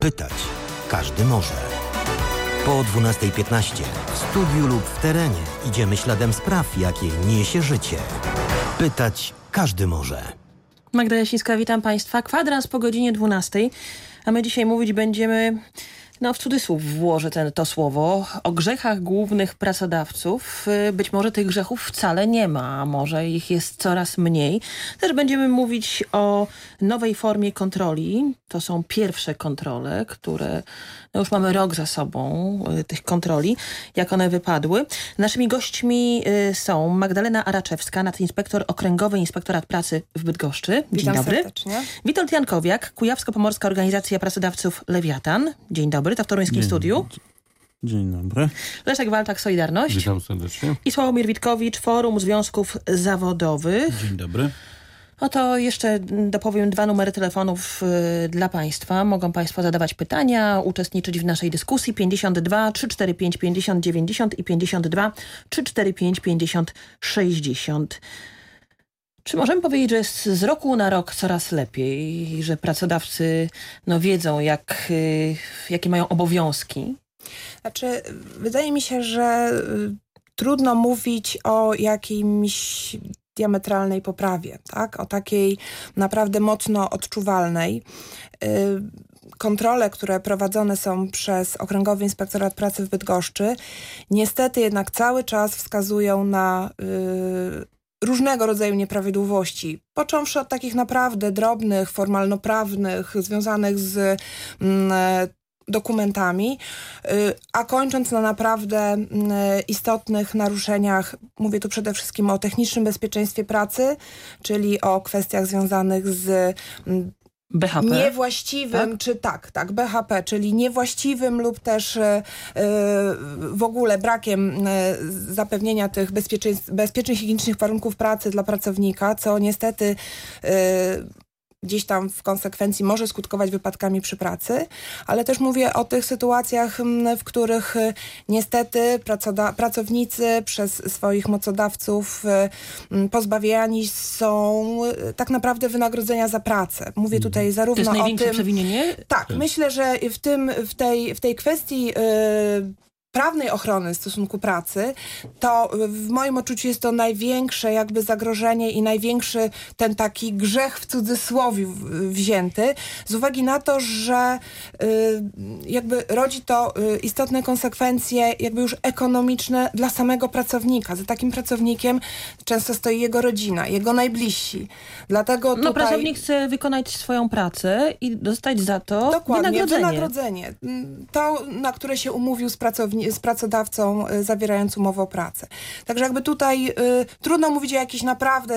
Pytać każdy może. Po 12:15 w studiu lub w terenie idziemy śladem spraw, jakie niesie życie. Pytać każdy może. Magda Jasińska, witam Państwa. Kwadrans po godzinie 12, a my dzisiaj mówić będziemy, w cudzysłów włożę to słowo, o grzechach głównych pracodawców. Być może tych grzechów wcale nie ma, a może ich jest coraz mniej. Też będziemy mówić o nowej formie kontroli. To są pierwsze kontrole, które już mamy rok za sobą, tych kontroli, jak one wypadły. Naszymi gośćmi są Magdalena Araczewska, nadinspektor Okręgowy Inspektorat Pracy w Bydgoszczy. Dzień dobry. Serdecznie. Witold Jankowiak, Kujawsko-Pomorska Organizacja Pracodawców Lewiatan. Dzień dobry, to w toruńskim studiu. Dzień dobry. Leszek Walczak, Solidarność. Witam serdecznie. I Sławomir Witkowicz, Forum Związków Zawodowych. Dzień dobry. Oto jeszcze dopowiem 2 numery telefonów dla Państwa. Mogą Państwo zadawać pytania, uczestniczyć w naszej dyskusji. 52 345 50 90 i 52 345 50 60. Czy możemy powiedzieć, że jest z roku na rok coraz lepiej, że pracodawcy wiedzą, jakie mają obowiązki? Znaczy, wydaje mi się, że trudno mówić o jakimś diametralnej poprawie, tak? O takiej naprawdę mocno odczuwalnej. Kontrole, które prowadzone są przez Okręgowy Inspektorat Pracy w Bydgoszczy, niestety jednak cały czas wskazują na różnego rodzaju nieprawidłowości, począwszy od takich naprawdę drobnych, formalnoprawnych, związanych z dokumentami, a kończąc na naprawdę istotnych naruszeniach. Mówię tu przede wszystkim o technicznym bezpieczeństwie pracy, czyli o kwestiach związanych z BHP? Niewłaściwym, tak? BHP, czyli niewłaściwym lub też w ogóle brakiem zapewnienia tych bezpiecznych higienicznych warunków pracy dla pracownika, co niestety gdzieś tam w konsekwencji może skutkować wypadkami przy pracy, ale też mówię o tych sytuacjach, w których niestety pracownicy przez swoich mocodawców pozbawiani są tak naprawdę wynagrodzenia za pracę. Mówię tutaj zarówno o tym... To jest największe przewinienie? Tak, myślę, że w tej kwestii prawnej ochrony w stosunku pracy, to w moim odczuciu jest to największe jakby zagrożenie i największy ten taki grzech w cudzysłowie wzięty, z uwagi na to, że jakby rodzi to istotne konsekwencje jakby już ekonomiczne dla samego pracownika. Za takim pracownikiem często stoi jego rodzina, jego najbliżsi. Dlatego tutaj... pracownik chce wykonać swoją pracę i dostać za to dokładnie, wynagrodzenie. To, na które się umówił z pracodawcą, zawierając umowę o pracę. Także jakby tutaj trudno mówić o jakiejś naprawdę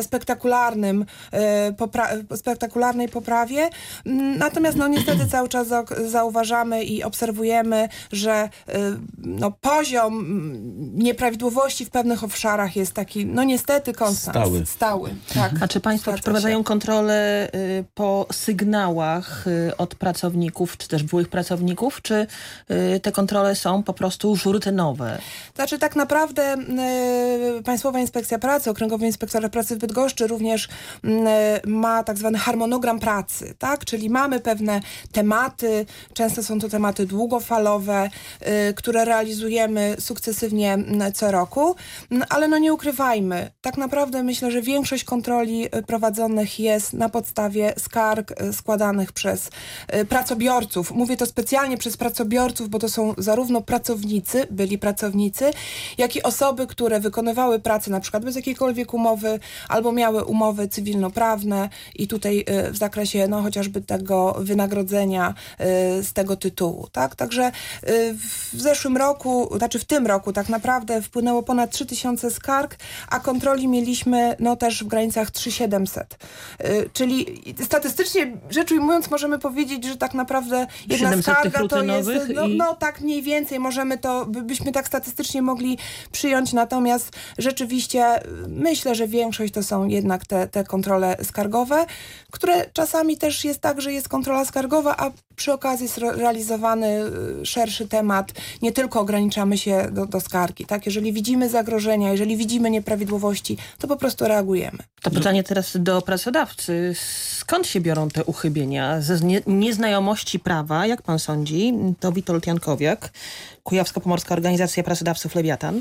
spektakularnej poprawie. Natomiast niestety cały czas zauważamy i obserwujemy, że poziom nieprawidłowości w pewnych obszarach jest taki, niestety konstant. Stały. Tak. A czy Państwo przeprowadzają kontrolę po sygnałach od pracowników, czy też byłych pracowników, czy te kontrole są po prostu już rutynowe? Znaczy tak naprawdę Państwowa Inspekcja Pracy, Okręgowy Inspektorat Pracy w Bydgoszczy również ma tak zwany harmonogram pracy, tak? Czyli mamy pewne tematy, często są to tematy długofalowe, które realizujemy sukcesywnie co roku, ale nie ukrywajmy, tak naprawdę myślę, że większość kontroli prowadzonych jest na podstawie skarg składanych przez pracobiorców. Mówię to specjalnie przez pracobiorców, bo to są zarówno byli pracownicy, jak i osoby, które wykonywały pracę na przykład bez jakiejkolwiek umowy albo miały umowy cywilnoprawne i tutaj w zakresie chociażby tego wynagrodzenia z tego tytułu. Tak? Także w zeszłym roku, w tym roku tak naprawdę wpłynęło ponad 3000 skarg, a kontroli mieliśmy też w granicach 3700. Czyli statystycznie rzecz ujmując możemy powiedzieć, że tak naprawdę jedna skarga to jest, tak mniej więcej możemy to to byśmy tak statystycznie mogli przyjąć, natomiast rzeczywiście myślę, że większość to są jednak te kontrole skargowe, które czasami też jest tak, że jest kontrola skargowa, a przy okazji jest realizowany szerszy temat. Nie tylko ograniczamy się do skargi. Tak? Jeżeli widzimy zagrożenia, jeżeli widzimy nieprawidłowości, to po prostu reagujemy. To pytanie teraz do pracodawcy. Skąd się biorą te uchybienia? Ze nieznajomości prawa, jak pan sądzi? To Witold Jankowiak, Kujawsko-Pomorska Organizacja Pracodawców Lewiatan.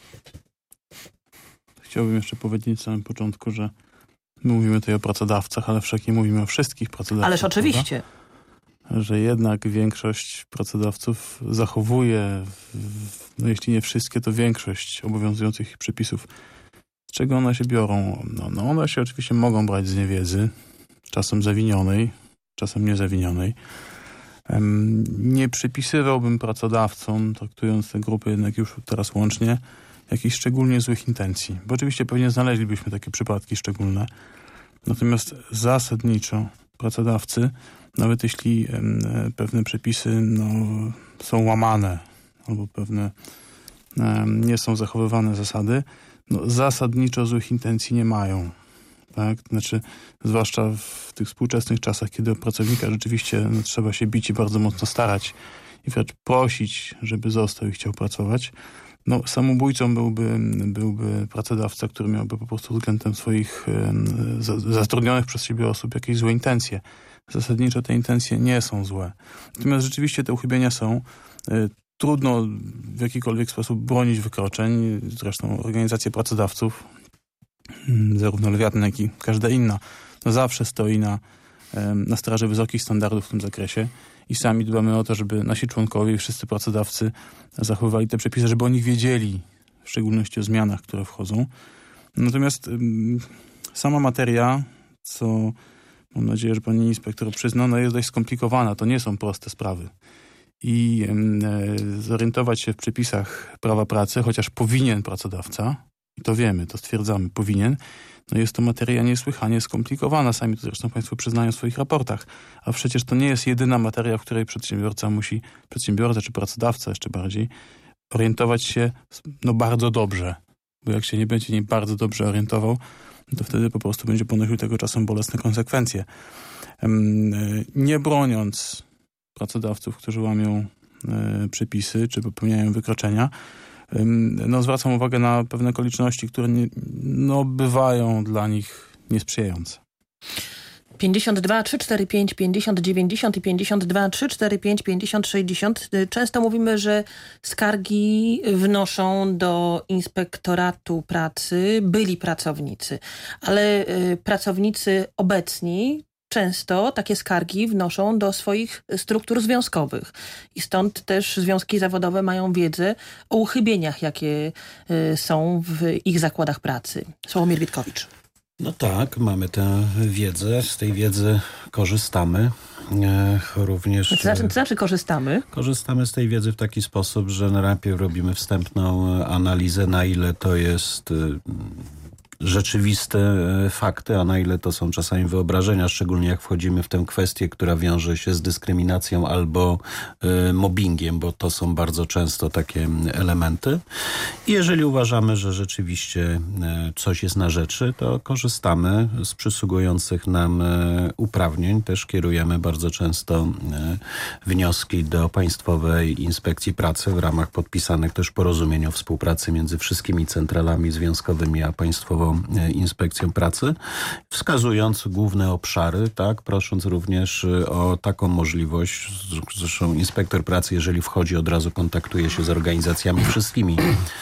Chciałbym jeszcze powiedzieć na samym początku, że my mówimy tutaj o pracodawcach, ale wszak nie mówimy o wszystkich pracodawcach. Ależ oczywiście. Prawda? Że jednak większość pracodawców zachowuje, jeśli nie wszystkie, to większość obowiązujących przepisów. Z czego one się biorą? No one się oczywiście mogą brać z niewiedzy, czasem zawinionej, czasem niezawinionej. Nie przypisywałbym pracodawcom, traktując te grupy jednak już teraz łącznie, jakichś szczególnie złych intencji. Bo oczywiście pewnie znaleźlibyśmy takie przypadki szczególne. Natomiast zasadniczo pracodawcy, nawet jeśli pewne przepisy są łamane albo pewne nie są zachowywane zasady, zasadniczo złych intencji nie mają. Tak? Znaczy, zwłaszcza w tych współczesnych czasach, kiedy o pracownika rzeczywiście trzeba się bić i bardzo mocno starać i wręcz prosić, żeby został i chciał pracować. Samobójcą byłby pracodawca, który miałby po prostu względem swoich zatrudnionych przez siebie osób jakieś złe intencje. Zasadniczo te intencje nie są złe. Natomiast rzeczywiście te uchybienia są. Trudno w jakikolwiek sposób bronić wykroczeń. Zresztą organizacje pracodawców, zarówno Lewiatan, jak i każda inna, zawsze stoi na straży wysokich standardów w tym zakresie i sami dbamy o to, żeby nasi członkowie i wszyscy pracodawcy zachowywali te przepisy, żeby o nich wiedzieli, w szczególności o zmianach, które wchodzą. Natomiast sama materia, co mam nadzieję, że pani inspektor przyzna, jest dość skomplikowana. To nie są proste sprawy. I zorientować się w przepisach prawa pracy, chociaż powinien pracodawca, i to wiemy, to stwierdzamy, powinien, jest to materia niesłychanie skomplikowana. Sami to zresztą państwo przyznają w swoich raportach. A przecież to nie jest jedyna materia, w której przedsiębiorca czy pracodawca jeszcze bardziej, orientować się bardzo dobrze. Bo jak się nie będzie niej bardzo dobrze orientował, to wtedy po prostu będzie ponosił tego czasem bolesne konsekwencje. Nie broniąc pracodawców, którzy łamią przepisy, czy popełniają wykroczenia, zwracam uwagę na pewne okoliczności, które bywają dla nich niesprzyjające. 52 345 50 90 i 52 345 50 60. Często mówimy, że skargi wnoszą do Inspektoratu Pracy byli pracownicy, ale pracownicy obecni często takie skargi wnoszą do swoich struktur związkowych. I stąd też związki zawodowe mają wiedzę o uchybieniach, jakie są w ich zakładach pracy. Sławomir Witkowicz. Tak, mamy tę wiedzę, z tej wiedzy korzystamy. Również. To znaczy korzystamy? Korzystamy z tej wiedzy w taki sposób, że najpierw robimy wstępną analizę, na ile to jest rzeczywiste fakty, a na ile to są czasami wyobrażenia, szczególnie jak wchodzimy w tę kwestię, która wiąże się z dyskryminacją albo mobbingiem, bo to są bardzo często takie elementy. I jeżeli uważamy, że rzeczywiście coś jest na rzeczy, to korzystamy z przysługujących nam uprawnień. Też kierujemy bardzo często wnioski do Państwowej Inspekcji Pracy w ramach podpisanych też porozumień o współpracy między wszystkimi centralami związkowymi a Państwową Inspekcją Pracy, wskazując główne obszary, tak, prosząc również o taką możliwość. Zresztą inspektor pracy, jeżeli wchodzi, od razu kontaktuje się z organizacjami wszystkimi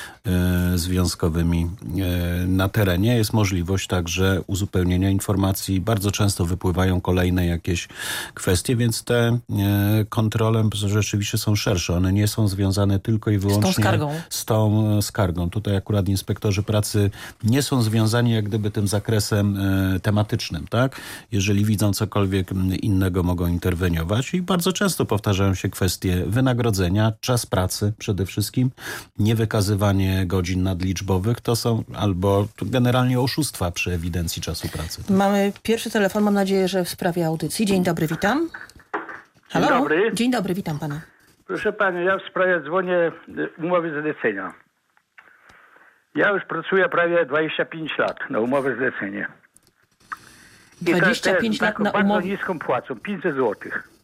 związkowymi na terenie. Jest możliwość także uzupełnienia informacji. Bardzo często wypływają kolejne jakieś kwestie, więc te kontrole rzeczywiście są szersze. One nie są związane tylko i wyłącznie z tą skargą. Tutaj akurat inspektorzy pracy nie są związani jak gdyby tym zakresem tematycznym, tak? Jeżeli widzą cokolwiek innego, mogą interweniować i bardzo często powtarzają się kwestie wynagrodzenia, czas pracy przede wszystkim, niewykazywanie godzin nadliczbowych, to są albo generalnie oszustwa przy ewidencji czasu pracy. Mamy pierwszy telefon, mam nadzieję, że w sprawie audycji. Dzień dobry, witam. Halo? Dzień dobry. Dzień dobry, witam pana. Proszę pani, ja w sprawie dzwonię umowy zlecenia. Ja już pracuję prawie 25 lat na umowę zlecenia. 25 lat na bardzo umowę. niską płacą, 500 zł.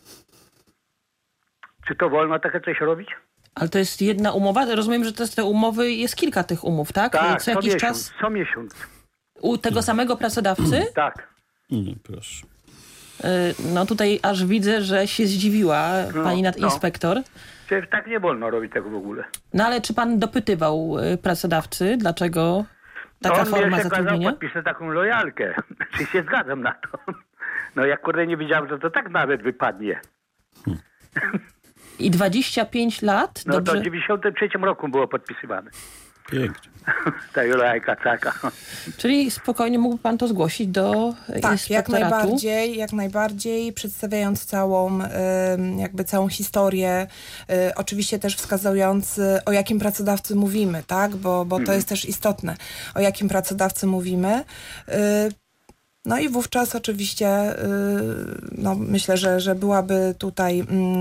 Czy to wolno takie coś robić? Ale to jest jedna umowa? Rozumiem, że te umowy, jest kilka tych umów, tak? Tak, Co jakiś czas co miesiąc. u tego samego pracodawcy? Tak. Proszę. No tutaj aż widzę, że się zdziwiła pani nadinspektor. Tak nie wolno robić tego w ogóle. No ale czy pan dopytywał pracodawcy, dlaczego taka forma zatrudnienia? Podpiszę taką lojalkę. Czy się zgadzam na to? No ja kurde nie wiedziałem, że to tak nawet wypadnie. I 25 lat? No Dobrze. to w 93 roku było podpisywane. Pięknie. Ta lojajka taka. Czyli spokojnie mógłby pan to zgłosić do Tak, inspektoratu? jak najbardziej, przedstawiając całą historię, oczywiście też wskazując, o jakim pracodawcy mówimy, tak, bo to jest też istotne, o jakim pracodawcy mówimy. No i wówczas oczywiście myślę, że byłaby tutaj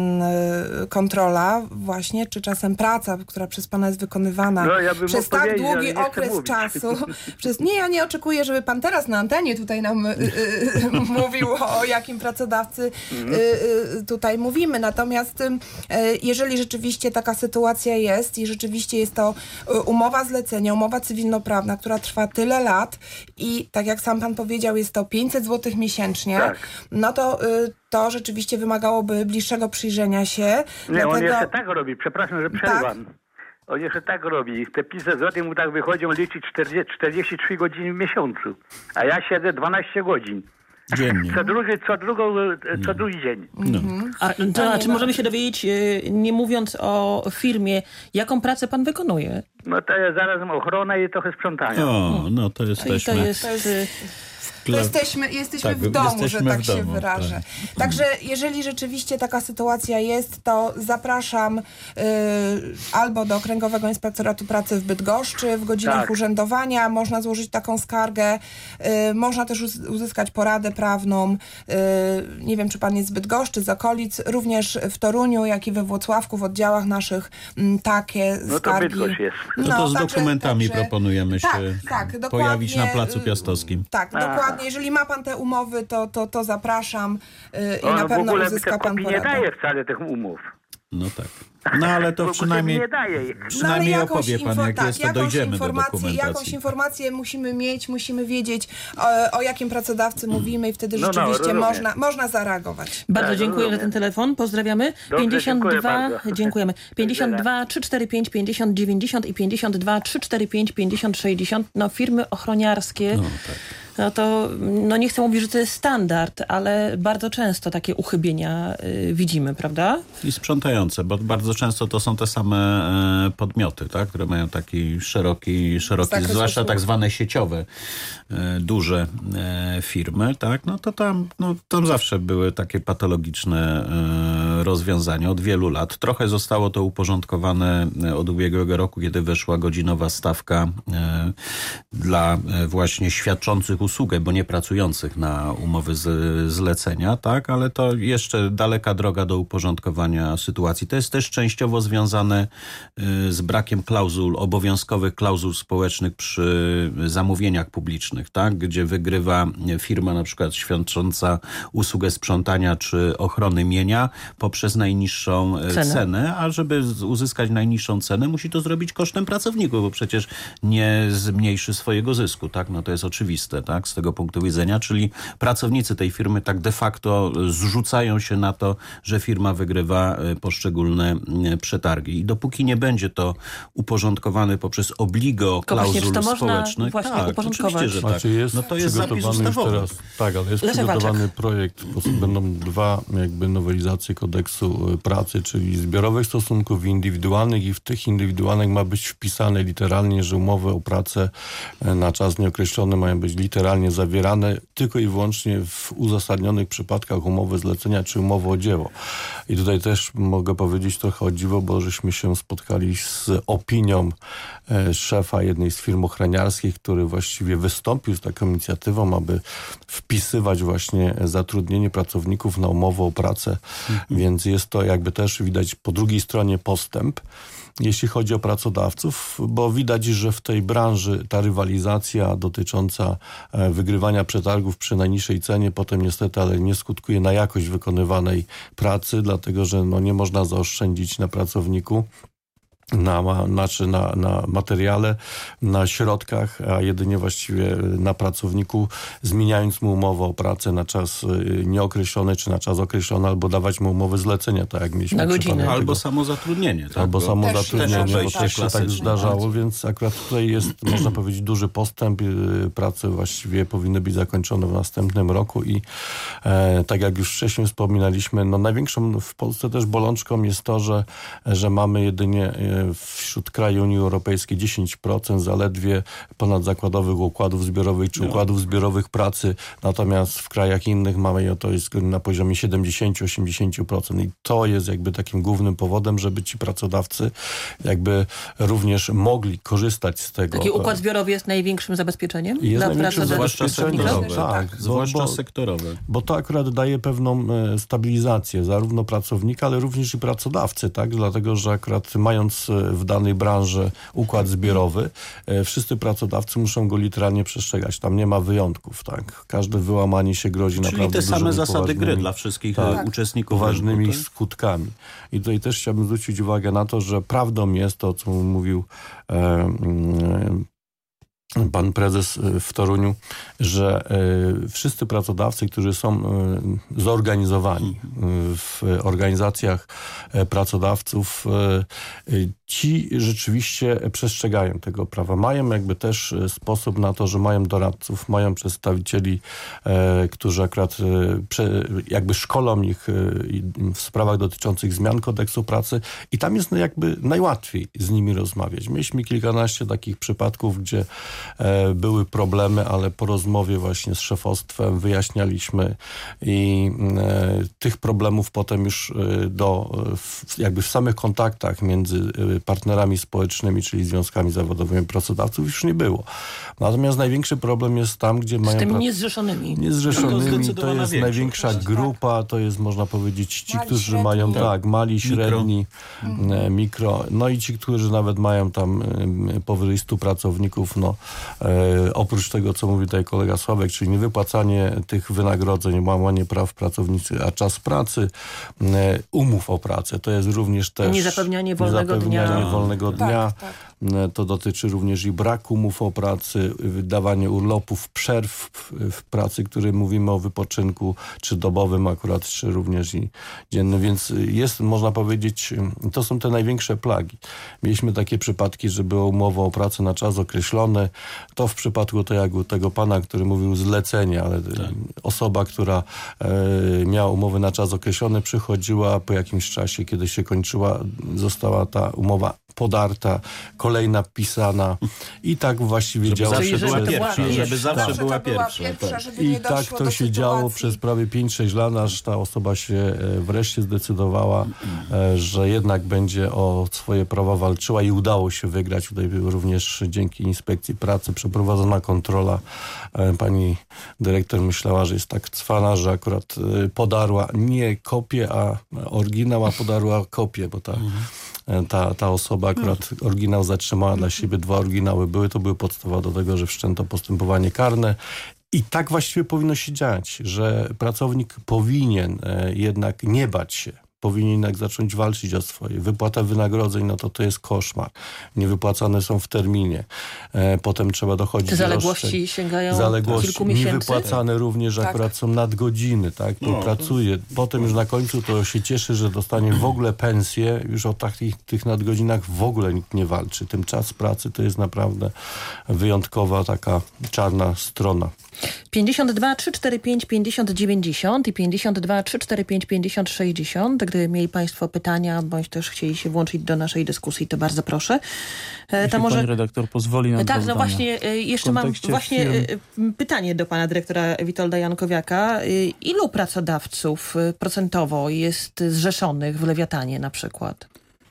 kontrola właśnie, czy czasem praca, która przez pana jest wykonywana przez tak długi okres czasu. Ja nie oczekuję, żeby pan teraz na antenie tutaj nam mówił, o jakim pracodawcy tutaj mówimy. Natomiast jeżeli rzeczywiście taka sytuacja jest i rzeczywiście jest to umowa zlecenia, umowa cywilnoprawna, która trwa tyle lat i tak jak sam pan powiedział, jest to 500 zł miesięcznie, tak. No to rzeczywiście wymagałoby bliższego przyjrzenia się. Nie, on jeszcze tak robi, przepraszam, że przerwam. Tak? On jeszcze tak robi. Te 500 zł mu tak wychodzą liczyć 43 godziny w miesiącu. A ja siedzę 12 godzin. Dziennie. Co drugi dzień. No. A to znaczy możemy się dowiedzieć, nie mówiąc o firmie, jaką pracę pan wykonuje? No to jest zarazem ochrona i trochę sprzątania. No to jesteśmy... Jesteśmy w domu, że tak się wyrażę. Tak. Także jeżeli rzeczywiście taka sytuacja jest, to zapraszam albo do Okręgowego Inspektoratu Pracy w Bydgoszczy w godzinach urzędowania. Można złożyć taką skargę. Można też uzyskać poradę prawną. Nie wiem, czy pan jest z Bydgoszczy, z okolic. Również w Toruniu, jak i we Włocławku w oddziałach naszych takie skargi. To Bydgoszcz jest. To z dokumentami proponujemy się pojawić na Placu Piastowskim. Tak, dokładnie. Jeżeli ma pan te umowy, to zapraszam i na pewno uzyska pan poradę. Nie daje wcale tych umów. No tak. No ale to przynajmniej opowie pan, jak jest, to dojdziemy do dokumentacji. Jakąś informację musimy wiedzieć, o jakim pracodawcy mówimy i wtedy rzeczywiście można zareagować. Bardzo dziękuję za ten telefon. Pozdrawiamy. Dobrze, 52, dziękujemy. 52 345 50 90 i 52 345 50 60. No firmy ochroniarskie. No tak. No to, nie chcę mówić, że to jest standard, ale bardzo często takie uchybienia widzimy, prawda? I sprzątające, bo bardzo często to są te same podmioty, tak, które mają taki szeroki zwłaszcza tak zwane sieciowe, duże firmy, tak, no to tam zawsze były takie patologiczne rozwiązania od wielu lat. Trochę zostało to uporządkowane od ubiegłego roku, kiedy weszła godzinowa stawka dla właśnie świadczących usługę, bo nie pracujących na umowy zlecenia, tak, ale to jeszcze daleka droga do uporządkowania sytuacji. To jest też częściowo związane z brakiem obowiązkowych klauzul społecznych przy zamówieniach publicznych, tak, gdzie wygrywa firma na przykład świadcząca usługę sprzątania czy ochrony mienia poprzez najniższą cenę, a żeby uzyskać najniższą cenę, musi to zrobić kosztem pracowników, bo przecież nie zmniejszy swojego zysku, tak, no to jest oczywiste, tak, z tego punktu widzenia, czyli pracownicy tej firmy tak de facto zrzucają się na to, że firma wygrywa poszczególne przetargi. I dopóki nie będzie to uporządkowane poprzez obligo klauzul społecznych, oczywiście, że tak. Jest to jest zapis ustawowy. Ale jest przygotowany projekt, będą dwa nowelizacje kodeksu pracy, czyli zbiorowych stosunków indywidualnych i w tych indywidualnych ma być wpisane literalnie, że umowy o pracę na czas nieokreślony mają być literalnie zawierane tylko i wyłącznie w uzasadnionych przypadkach umowy zlecenia czy umowy o dzieło. I tutaj też mogę powiedzieć trochę o dziwo, bo żeśmy się spotkali z opinią szefa jednej z firm ochroniarskich, który właściwie wystąpił z taką inicjatywą, aby wpisywać właśnie zatrudnienie pracowników na umowę o pracę, Więc jest to jakby też widać po drugiej stronie postęp, jeśli chodzi o pracodawców, bo widać, że w tej branży ta rywalizacja dotycząca wygrywania przetargów przy najniższej cenie potem niestety, ale nie skutkuje na jakość wykonywanej pracy, dlatego że nie można zaoszczędzić na pracowniku, na materiale, na środkach, a jedynie właściwie na pracowniku, zmieniając mu umowę o pracę na czas nieokreślony, czy na czas określony, albo dawać mu umowę zlecenia, tak jak mieliśmy na godzinę. Albo samozatrudnienie. Tak? Albo samozatrudnienie, bo też też się tak zdarzało, więc akurat tutaj jest, można powiedzieć, duży postęp. Prace właściwie powinny być zakończone w następnym roku i tak jak już wcześniej wspominaliśmy, największą w Polsce też bolączką jest to, że mamy jedynie wśród krajów Unii Europejskiej 10% zaledwie ponadzakładowych układów zbiorowych czy układów zbiorowych pracy, natomiast w krajach innych mamy to jest na poziomie 70-80% i to jest jakby takim głównym powodem, żeby ci pracodawcy jakby również mogli korzystać z tego. Taki układ zbiorowy jest największym zabezpieczeniem jest dla pracodawców? Zwłaszcza sektorowe. Bo to akurat daje pewną stabilizację zarówno pracownika, ale również i pracodawcy, tak? Dlatego, że akurat mając w danej branży układ zbiorowy, wszyscy pracodawcy muszą go literalnie przestrzegać. Tam nie ma wyjątków, tak? Każde wyłamanie się grozi naprawdę Czyli te same zasady gry dla wszystkich uczestników poważnymi skutkami. I tutaj też chciałbym zwrócić uwagę na to, że prawdą jest to, co mówił pan prezes w Toruniu, że wszyscy pracodawcy, którzy są zorganizowani w organizacjach pracodawców, ci rzeczywiście przestrzegają tego prawa. Mają jakby też sposób na to, że mają doradców, mają przedstawicieli, którzy akurat jakby szkolą ich w sprawach dotyczących zmian kodeksu pracy i tam jest jakby najłatwiej z nimi rozmawiać. Mieliśmy kilkanaście takich przypadków, gdzie były problemy, ale po rozmowie właśnie z szefostwem wyjaśnialiśmy i tych problemów potem już jakby w samych kontaktach między partnerami społecznymi, czyli związkami zawodowymi pracodawców już nie było. Natomiast największy problem jest tam, gdzie mają... Z tymi niezrzeszonymi. To jest największa grupa, to jest można powiedzieć ci, mali, którzy średni. mają mali, średni, mikro, i ci, którzy nawet mają tam powyżej 100 pracowników, oprócz tego, co mówi tutaj kolega Sławek, czyli niewypłacanie tych wynagrodzeń, łamanie praw pracowniczych, a czas pracy, umów o pracę, to jest również też... Niezapewnianie wolnego dnia. Tak. To dotyczy również i braku umów o pracy, wydawanie urlopów, przerw w pracy, które mówimy o wypoczynku, czy dobowym akurat, czy również i dziennym. Więc jest, można powiedzieć, to są te największe plagi. Mieliśmy takie przypadki, że była umowa o pracę na czas określony. To w przypadku tego pana, który mówił zlecenie, ale osoba, która miała umowę na czas określony, przychodziła po jakimś czasie, kiedy się kończyła, została ta umowa podarta, kolejna pisana i tak właściwie działo się. Żeby zawsze była pierwsza. I tak to się działo przez prawie 5-6 lat, aż ta osoba się wreszcie zdecydowała, że jednak będzie o swoje prawa walczyła i udało się wygrać. Tutaj również dzięki Inspekcji Pracy przeprowadzona kontrola. Pani dyrektor myślała, że jest tak cwana, że akurat podarła nie kopię, a oryginał, a podarła kopię, bo ta osoba akurat oryginał zatrzymała dla siebie, 2 oryginały były, to były podstawa do tego, że wszczęto postępowanie karne. I tak właściwie powinno się dziać, że pracownik powinien jednak nie bać się. Powinien jednak zacząć walczyć o swoje. Wypłata wynagrodzeń, to jest koszmar. Niewypłacane są w terminie. Potem trzeba dochodzić do zaległości sięgają kilku miesięcy. Niewypłacane również akurat są nadgodziny, tak? Pracuje. Potem już na końcu to się cieszy, że dostanie w ogóle pensję. Już o tych nadgodzinach w ogóle nikt nie walczy. Tym czas pracy to jest naprawdę wyjątkowa taka czarna strona. 52 345 50 90 i 52 345 50 60. Gdyby mieli Państwo pytania, bądź też chcieli się włączyć do naszej dyskusji, to bardzo proszę. Jeśli może pani redaktor pozwoli nam tak, właśnie jeszcze mam pytanie do pana dyrektora Witolda Jankowiaka. Ilu pracodawców procentowo jest zrzeszonych w Lewiatanie na przykład?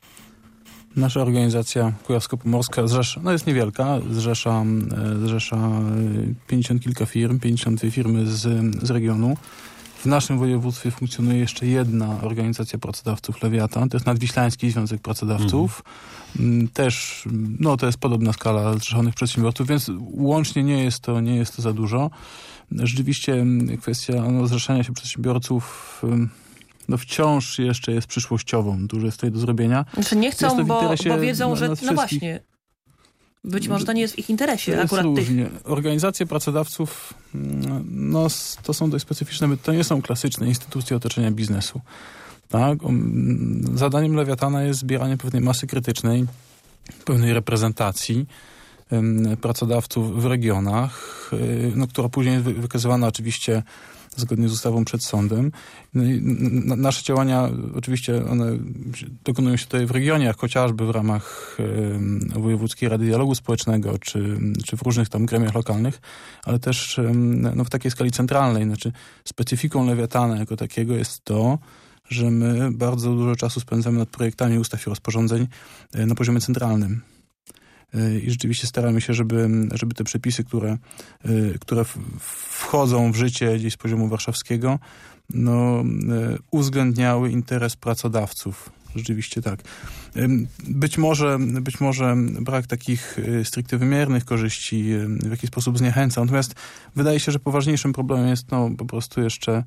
Nasza organizacja kujawsko-pomorska jest niewielka, zrzesza 50 kilka firm, 52 firmy z regionu. W naszym województwie funkcjonuje jeszcze jedna organizacja pracodawców Lewiatan, to jest Nadwiślański Związek Pracodawców. Też, to jest podobna skala zrzeszonych przedsiębiorców, więc łącznie nie jest to za dużo. Rzeczywiście kwestia zrzeszania się przedsiębiorców wciąż jeszcze jest przyszłościową. Dużo jest tutaj do zrobienia. Znaczy nie chcą, bo wiedzą, że właśnie, być może to nie jest w ich interesie. To akurat różnie. tych. Organizacje pracodawców to są dość specyficzne, to nie są klasyczne instytucje otoczenia biznesu. Tak? Zadaniem Lewiatana jest zbieranie pewnej masy krytycznej, pewnej reprezentacji pracodawców w regionach, która później jest wykazywana oczywiście zgodnie z ustawą przed sądem. Nasze działania oczywiście one dokonują się tutaj w regionie, chociażby w ramach Wojewódzkiej Rady Dialogu Społecznego, czy w różnych tam gremiach lokalnych, ale też w takiej skali centralnej. Znaczy specyfiką Lewiatana jako takiego jest to, że my bardzo dużo czasu spędzamy nad projektami ustaw i rozporządzeń na poziomie centralnym. I rzeczywiście staramy się, żeby te przepisy, które wchodzą w życie gdzieś z poziomu warszawskiego, uwzględniały interes pracodawców. Rzeczywiście tak. Być może brak takich stricte wymiernych korzyści w jakiś sposób zniechęca. Natomiast wydaje się, że poważniejszym problemem jest po prostu jeszcze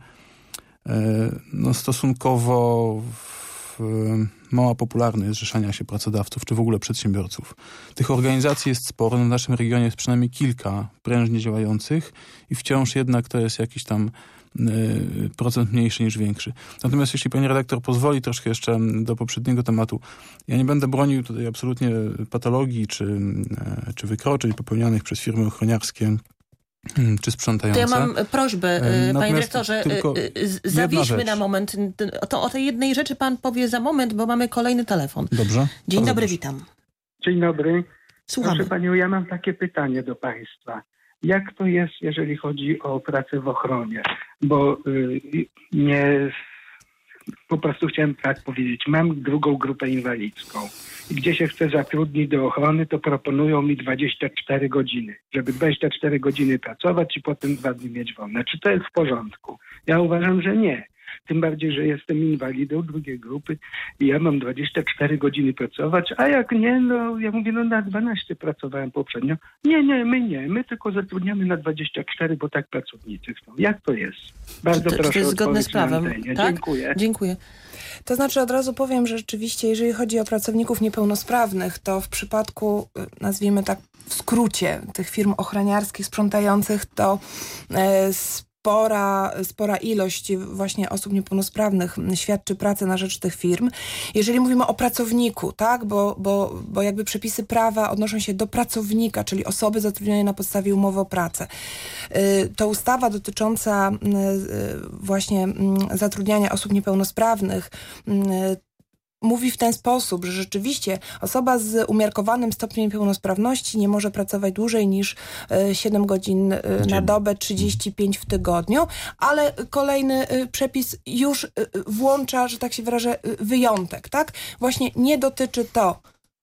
stosunkowo mała popularność zrzeszania się pracodawców, czy w ogóle przedsiębiorców. Tych organizacji jest sporo, w naszym regionie jest przynajmniej kilka prężnie działających i wciąż jednak to jest jakiś tam procent mniejszy niż większy. Natomiast jeśli pani redaktor pozwoli troszkę jeszcze do poprzedniego tematu, ja nie będę bronił tutaj absolutnie patologii czy wykroczeń popełnianych przez firmy ochroniarskie czy sprzątające. To ja mam prośbę, panie dyrektorze, zawieźmy na moment. To o tej jednej rzeczy pan powie za moment, bo mamy kolejny telefon. Dobrze. Dzień dobry, witam. Dzień dobry. Słuchamy. Proszę panią, ja mam takie pytanie do państwa. Jak to jest, jeżeli chodzi o pracę w ochronie? Bo po prostu chciałem tak powiedzieć. Mam drugą grupę inwalidzką. I gdzie się chcę zatrudnić do ochrony, to proponują mi 24 godziny. Żeby 24 godziny pracować i potem 2 dni mieć wolne. Czy to jest w porządku? Ja uważam, że nie. Tym bardziej, że jestem inwalidą drugiej grupy i ja mam 24 godziny pracować, a jak nie, ja mówię, na 12 pracowałem poprzednio. My tylko zatrudniamy na 24, bo tak pracownicy chcą. Jak to jest? Bardzo proszę. Czy to jest zgodne z prawem? Tak? Dziękuję. To znaczy od razu powiem, że rzeczywiście, jeżeli chodzi o pracowników niepełnosprawnych, to w przypadku, nazwijmy tak w skrócie, tych firm ochroniarskich, sprzątających, to spora ilość właśnie osób niepełnosprawnych świadczy pracę na rzecz tych firm. Jeżeli mówimy o pracowniku, tak, bo jakby przepisy prawa odnoszą się do pracownika, czyli osoby zatrudnionej na podstawie umowy o pracę. To ustawa dotycząca właśnie zatrudniania osób niepełnosprawnych mówi w ten sposób, że rzeczywiście osoba z umiarkowanym stopniem niepełnosprawności nie może pracować dłużej niż 7 godzin na dobę, 35 w tygodniu, ale kolejny przepis już włącza, że tak się wyrażę, wyjątek, tak? Właśnie nie dotyczy to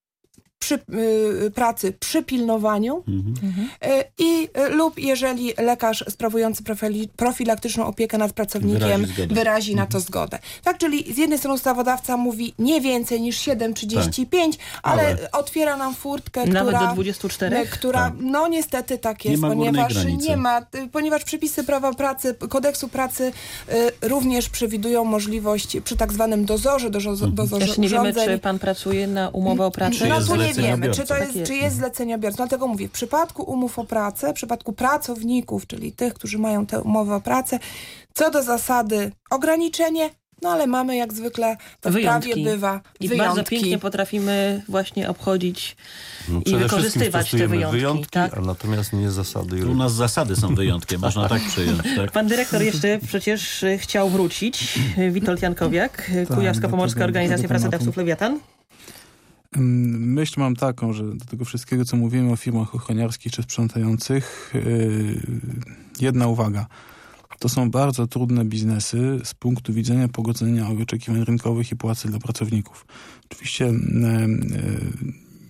pracy przy pilnowaniu lub jeżeli lekarz sprawujący profilaktyczną opiekę nad pracownikiem wyrazi na to zgodę. Tak, czyli z jednej strony ustawodawca mówi nie więcej niż 7,35, ale otwiera nam furtkę, nawet do 24? która niestety tak jest, ponieważ przepisy prawa pracy, kodeksu pracy również przewidują możliwość przy tak zwanym dozorze Też nie wiemy, czy pan pracuje na umowę o pracę? Nie wiemy, czy jest zleceniobiorcą. Dlatego mówię, w przypadku umów o pracę, w przypadku pracowników, czyli tych, którzy mają tę umowę o pracę, co do zasady ograniczenie, ale mamy jak zwykle, to w prawie bywa wyjątki. Bardzo pięknie potrafimy właśnie obchodzić i wykorzystywać te wyjątki. Tak? A natomiast nie zasady. U nas zasady są wyjątkiem, można tak przyjąć. Tak? Pan dyrektor jeszcze przecież chciał wrócić. Witold Jankowiak, Kujawsko-Pomorska Organizacja Pracodawców Lewiatan. Myśl mam taką, że do tego wszystkiego, co mówimy o firmach ochroniarskich czy sprzątających, jedna uwaga. To są bardzo trudne biznesy z punktu widzenia pogodzenia oczekiwań rynkowych i płacy dla pracowników. Oczywiście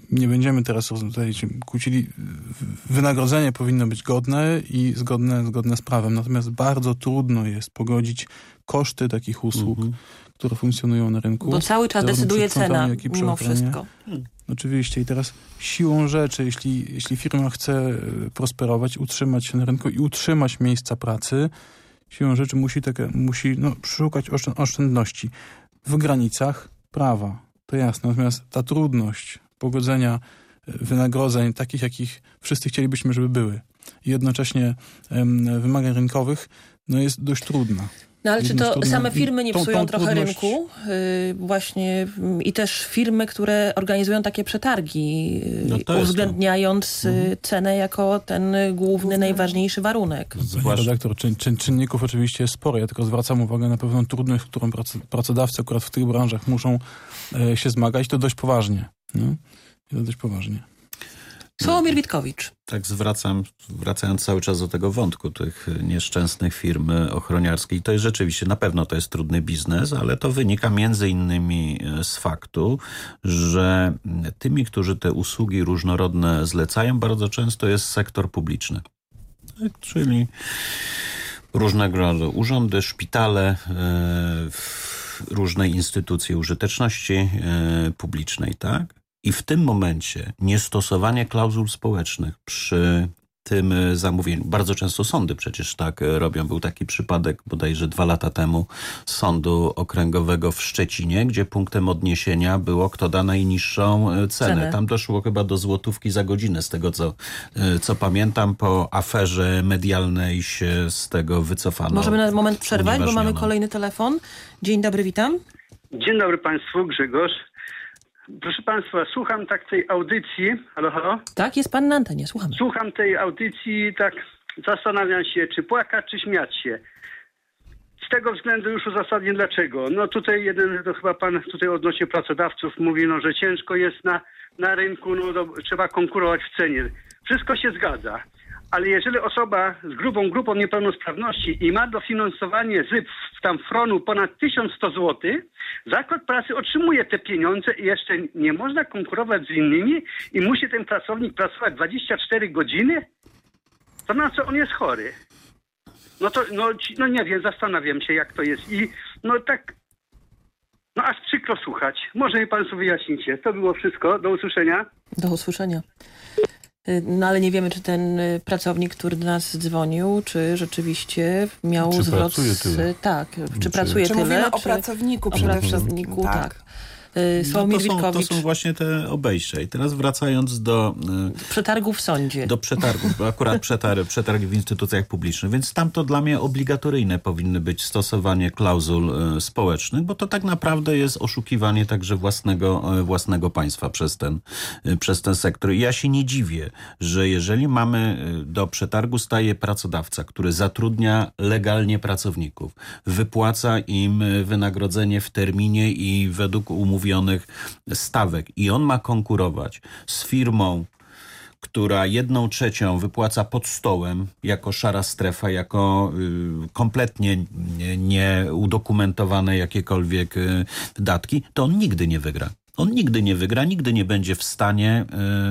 nie będziemy teraz tutaj się kłócili. Wynagrodzenie powinno być godne i zgodne z prawem. Natomiast bardzo trudno jest pogodzić koszty takich usług, które funkcjonują na rynku. Bo cały czas decyduje cena, mimo wszystko. Oczywiście. I teraz siłą rzeczy, jeśli firma chce prosperować, utrzymać się na rynku i utrzymać miejsca pracy, siłą rzeczy musi szukać oszczędności w granicach prawa. To jasne. Natomiast ta trudność pogodzenia wynagrodzeń takich, jakich wszyscy chcielibyśmy, żeby były, i jednocześnie wymagań rynkowych, jest dość trudna. No ale czy to same firmy nie psują trochę rynku? Właśnie i też firmy, które organizują takie przetargi, uwzględniając cenę jako ten główny, najważniejszy warunek. Panie redaktor, czynników oczywiście jest sporo. Ja tylko zwracam uwagę na pewną trudność, z którą pracodawcy akurat w tych branżach muszą się zmagać. To dość poważnie. Sławomir Witkowicz. Tak, wracając cały czas do tego wątku tych nieszczęsnych firm ochroniarskich, to jest rzeczywiście, na pewno to jest trudny biznes, ale to wynika między innymi z faktu, że tymi, którzy te usługi różnorodne zlecają, bardzo często jest sektor publiczny. Czyli różnego rodzaju urzędy, szpitale, różne instytucje użyteczności publicznej, tak? I w tym momencie niestosowanie klauzul społecznych przy tym zamówieniu, bardzo często sądy przecież tak robią. Był taki przypadek bodajże 2 lata temu Sądu Okręgowego w Szczecinie, gdzie punktem odniesienia było, kto da najniższą cenę. Tam doszło chyba do złotówki za godzinę, z tego co pamiętam. Po aferze medialnej się z tego wycofano. Możemy na moment przerwać, bo mamy kolejny telefon. Dzień dobry, witam. Dzień dobry Państwu, Grzegorz. Proszę Państwa, słucham tej audycji. Halo, halo? Tak, jest Pan na antenie, słuchamy. Słucham tej audycji, tak zastanawiam się, czy płakać, czy śmiać się. Z tego względu już uzasadnię dlaczego. Tutaj to chyba Pan tutaj odnośnie pracodawców mówi, że ciężko jest na rynku, trzeba konkurować w cenie. Wszystko się zgadza. Ale jeżeli osoba z grubą grupą niepełnosprawności i ma dofinansowanie z fronu ponad 1100 zł, zakład pracy otrzymuje te pieniądze i jeszcze nie można konkurować z innymi i musi ten pracownik pracować 24 godziny? To na co on jest chory? Nie wiem, zastanawiam się jak to jest i aż przykro słuchać. Może mi Państwo wyjaśnicie. To było wszystko. Do usłyszenia. Do usłyszenia. Ale nie wiemy, czy ten pracownik, który do nas dzwonił, czy rzeczywiście miał zwrot... Pracuje tyle. Tak, czy pracuje tyle. Mówimy o pracowniku przede wszystkim. Tak. To są właśnie te obejścia. I teraz wracając do... Przetargu w sądzie. Do przetargów, bo akurat przetargi w instytucjach publicznych. Więc tam to dla mnie obligatoryjne powinny być stosowanie klauzul społecznych, bo to tak naprawdę jest oszukiwanie także własnego państwa przez ten sektor. I ja się nie dziwię, że jeżeli do przetargu staje pracodawca, który zatrudnia legalnie pracowników, wypłaca im wynagrodzenie w terminie i według umówionych stawek i on ma konkurować z firmą, która 1/3 wypłaca pod stołem jako szara strefa, jako kompletnie nieudokumentowane jakiekolwiek wydatki, to on nigdy nie wygra. On nigdy nie wygra, nigdy nie będzie w stanie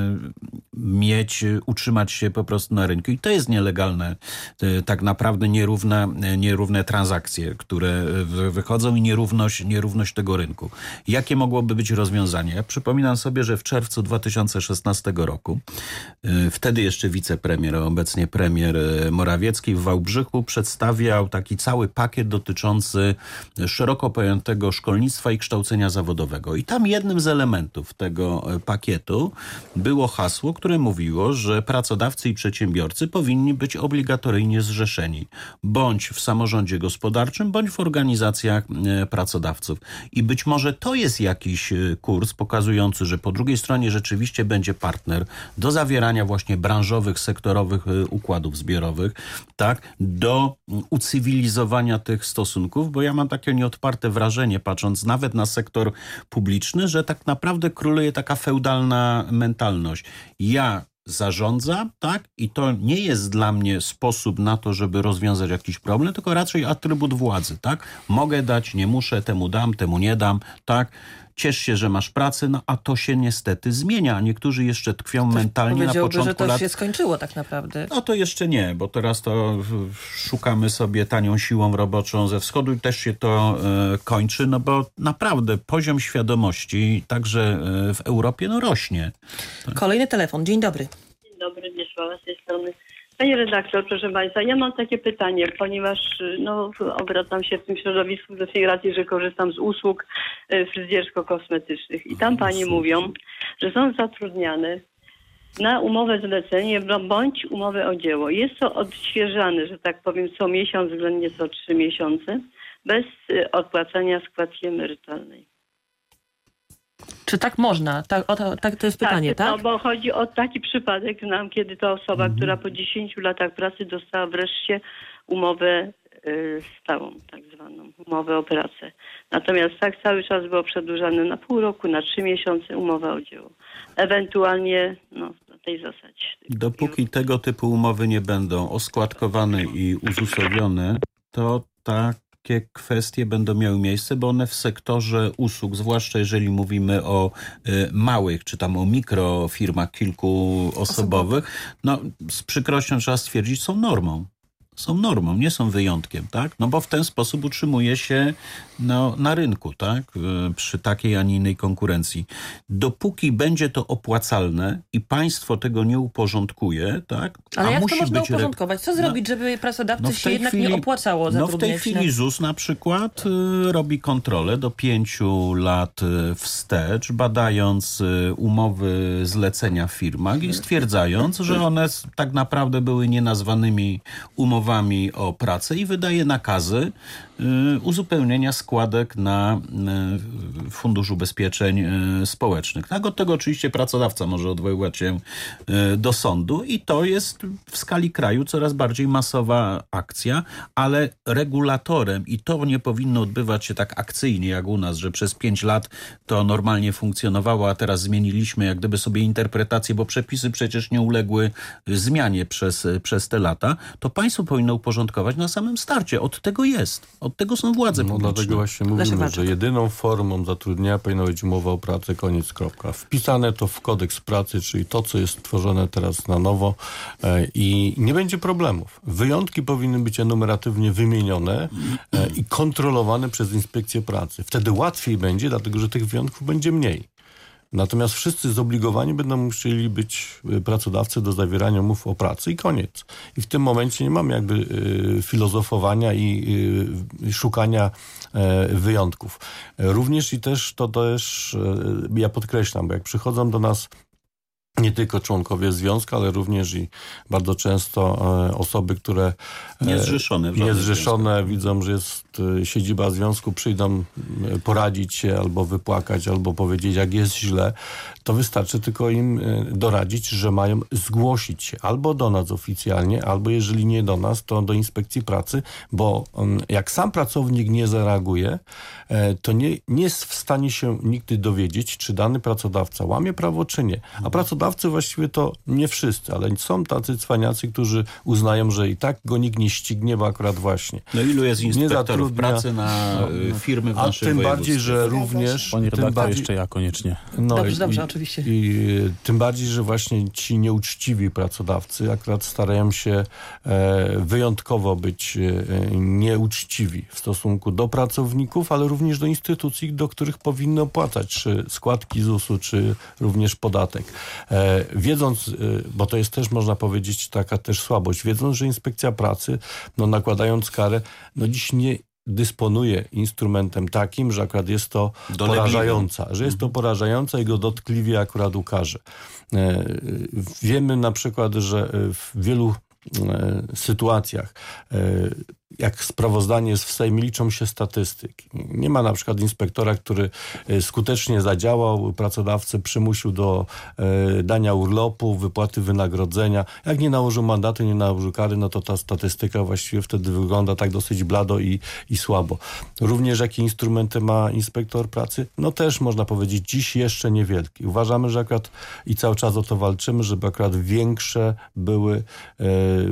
utrzymać się po prostu na rynku. I to jest nielegalne, tak naprawdę nierówne transakcje, które wychodzą i nierówność tego rynku. Jakie mogłoby być rozwiązanie? Ja przypominam sobie, że w czerwcu 2016 roku, wtedy jeszcze wicepremier, a obecnie premier Morawiecki w Wałbrzychu przedstawiał taki cały pakiet dotyczący szeroko pojętego szkolnictwa i kształcenia zawodowego. I tam jednym z elementów tego pakietu było hasło, które mówiło, że pracodawcy i przedsiębiorcy powinni być obligatoryjnie zrzeszeni bądź w samorządzie gospodarczym, bądź w organizacjach pracodawców. I być może to jest jakiś kurs pokazujący, że po drugiej stronie rzeczywiście będzie partner do zawierania właśnie branżowych, sektorowych układów zbiorowych, tak, do ucywilizowania tych stosunków, bo ja mam takie nieodparte wrażenie, patrząc nawet na sektor publiczny, że tak naprawdę króluje taka feudalna mentalność. Ja zarządzam, tak? I to nie jest dla mnie sposób na to, żeby rozwiązać jakiś problem, tylko raczej atrybut władzy, tak? Mogę dać, nie muszę, temu dam, temu nie dam, tak? ciesz się, że masz pracę, no a to się niestety zmienia. Niektórzy jeszcze tkwią mentalnie na początku że to lat. się skończyło tak naprawdę. No to jeszcze nie, bo teraz to szukamy sobie tanią siłą roboczą ze wschodu i też się to kończy, no bo naprawdę poziom świadomości także w Europie rośnie. Kolejny telefon. Dzień dobry. Dzień dobry, Wiesława z tej strony. Panie redaktor, proszę Państwa, ja mam takie pytanie, ponieważ obracam się w tym środowisku do tej racji, że korzystam z usług fryzjersko-kosmetycznych i tam panie mówią, że są zatrudniane na umowę zlecenie bądź umowę o dzieło. Jest to odświeżane, że tak powiem, co miesiąc, względnie co 3 miesiące, bez opłacania składki emerytalnej. Czy tak można? Tak, to jest pytanie, tak? No bo chodzi o taki przypadek, znam, kiedy to osoba, która po 10 latach pracy dostała wreszcie umowę stałą, tak zwaną, umowę o pracę. Natomiast tak cały czas było przedłużane na pół roku, na 3 miesiące umowa o dzieło. Ewentualnie na tej zasadzie. Dopóki tego typu umowy nie będą oskładkowane i uzusowione, to takie kwestie będą miały miejsce, bo one w sektorze usług, zwłaszcza jeżeli mówimy o małych, czy tam o mikrofirmach kilkuosobowych, no z przykrością trzeba stwierdzić, są normą. Są normą, nie są wyjątkiem, tak? No bo w ten sposób utrzymuje się na rynku, tak? Przy takiej, a nie innej konkurencji. Dopóki będzie to opłacalne i państwo tego nie uporządkuje, tak? Ale jak to można uporządkować? Co zrobić, żeby pracodawcy się jednak nie opłacało zatrudniać? W tej chwili ZUS na przykład robi kontrolę do 5 lat wstecz, badając umowy zlecenia w firmach i stwierdzając, że one tak naprawdę były nienazwanymi umowami o pracę i wydaje nakazy uzupełnienia składek na Fundusz Ubezpieczeń Społecznych. Tak, od tego oczywiście pracodawca może odwoływać się do sądu i to jest w skali kraju coraz bardziej masowa akcja, ale regulatorem, i to nie powinno odbywać się tak akcyjnie jak u nas, że przez 5 lat to normalnie funkcjonowało, a teraz zmieniliśmy jak gdyby sobie interpretację, bo przepisy przecież nie uległy zmianie przez te lata, to państwo powinno uporządkować na samym starcie. Od tego jest. Od tego są władze publiczne. Dlatego właśnie mówimy, że jedyną formą zatrudnienia powinna być umowa o pracę, koniec, kropka. Wpisane to w kodeks pracy, czyli to, co jest tworzone teraz na nowo i nie będzie problemów. Wyjątki powinny być enumeratywnie wymienione i kontrolowane przez inspekcję pracy. Wtedy łatwiej będzie, dlatego że tych wyjątków będzie mniej. Natomiast wszyscy zobligowani będą musieli być pracodawcy do zawierania umów o pracy i koniec. I w tym momencie nie mamy jakby filozofowania i szukania wyjątków. Również i też to też ja podkreślam, bo jak przychodzą do nas nie tylko członkowie związku, ale również i bardzo często osoby, które niezrzeszone widzą, że jest siedziba związku, przyjdą poradzić się albo wypłakać, albo powiedzieć, jak jest źle, to wystarczy tylko im doradzić, że mają zgłosić się albo do nas oficjalnie, albo jeżeli nie do nas, to do inspekcji pracy, bo jak sam pracownik nie zareaguje, to nie jest w stanie się nigdy dowiedzieć, czy dany pracodawca łamie prawo, czy nie. A pracodawcy właściwie to nie wszyscy, ale są tacy cwaniacy, którzy uznają, że i tak go nikt nie ścignie, bo akurat właśnie. No ilu jest inspektorów pracy na firmy w naszym tym województwie? Bardziej, że również... Pani redaktor, jeszcze ja koniecznie. Dobrze, oczywiście. I tym bardziej, że właśnie ci nieuczciwi pracodawcy akurat starają się wyjątkowo być nieuczciwi w stosunku do pracowników, ale również do instytucji, do których powinny opłacać czy składki ZUS-u, czy również podatek. Wiedząc, bo to jest też, można powiedzieć, taka też słabość, wiedząc, że inspekcja pracy, nakładając karę, dziś nie dysponuje instrumentem takim, że akurat jest to porażająca, że jest to porażająca i go dotkliwie akurat ukarze. Wiemy na przykład, że w wielu sytuacjach, jak sprawozdanie jest w Sejmie, liczą się statystyki. Nie ma na przykład inspektora, który skutecznie zadziałał, pracodawcę przymusił do dania urlopu, wypłaty wynagrodzenia. Jak nie nałożył mandatu, nie nałożył kary, to ta statystyka właściwie wtedy wygląda tak dosyć blado i słabo. Również jakie instrumenty ma inspektor pracy? Też można powiedzieć dziś jeszcze niewielki. Uważamy, że akurat i cały czas o to walczymy, żeby akurat większe były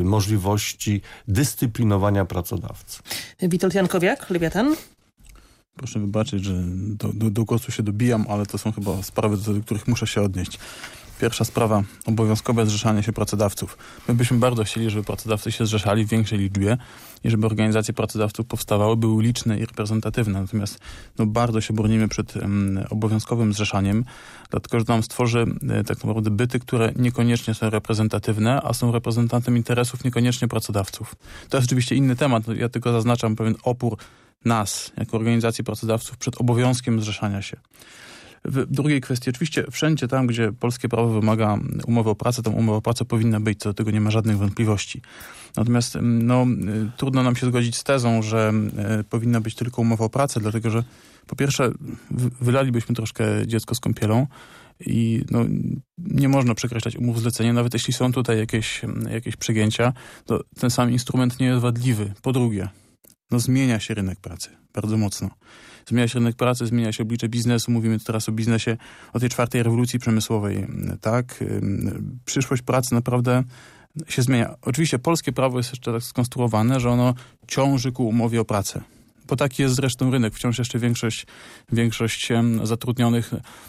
możliwości dyscyplinowania pracodawcy. Witold Jankowiak, Lewiatan. Proszę wybaczyć, że do głosu się dobijam, ale to są chyba sprawy, do których muszę się odnieść. Pierwsza sprawa, obowiązkowe zrzeszanie się pracodawców. My byśmy bardzo chcieli, żeby pracodawcy się zrzeszali w większej liczbie i żeby organizacje pracodawców powstawały, były liczne i reprezentatywne. Natomiast bardzo się bronimy przed obowiązkowym zrzeszaniem, dlatego że to nam stworzy tak naprawdę byty, które niekoniecznie są reprezentatywne, a są reprezentantem interesów niekoniecznie pracodawców. To jest oczywiście inny temat. Ja tylko zaznaczam pewien opór nas, jako organizacji pracodawców, przed obowiązkiem zrzeszania się. W drugiej kwestii, oczywiście wszędzie tam, gdzie polskie prawo wymaga umowy o pracę, tam umowa o pracę powinna być, co do tego nie ma żadnych wątpliwości. Natomiast trudno nam się zgodzić z tezą, że powinna być tylko umowa o pracę, dlatego że po pierwsze wylalibyśmy troszkę dziecko z kąpielą i nie można przekreślać umów zlecenia, nawet jeśli są tutaj jakieś przegięcia, to ten sam instrument nie jest wadliwy. Po drugie, zmienia się rynek pracy bardzo mocno. Zmienia się rynek pracy, zmienia się oblicze biznesu. Mówimy teraz o biznesie, o tej 4. rewolucji przemysłowej. Tak? Przyszłość pracy naprawdę się zmienia. Oczywiście polskie prawo jest jeszcze tak skonstruowane, że ono ciąży ku umowie o pracę. Bo taki jest zresztą rynek. Wciąż jeszcze większość zatrudnionych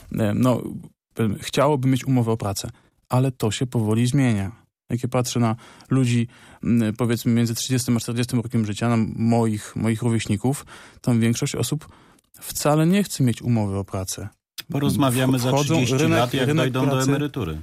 chciałoby mieć umowę o pracę. Ale to się powoli zmienia. Jak ja patrzę na ludzi, powiedzmy między 30 a 40 rokiem życia, na moich rówieśników, tam większość osób wcale nie chce mieć umowy o pracę. Porozmawiamy za 30 lat, jak dojdą do emerytury.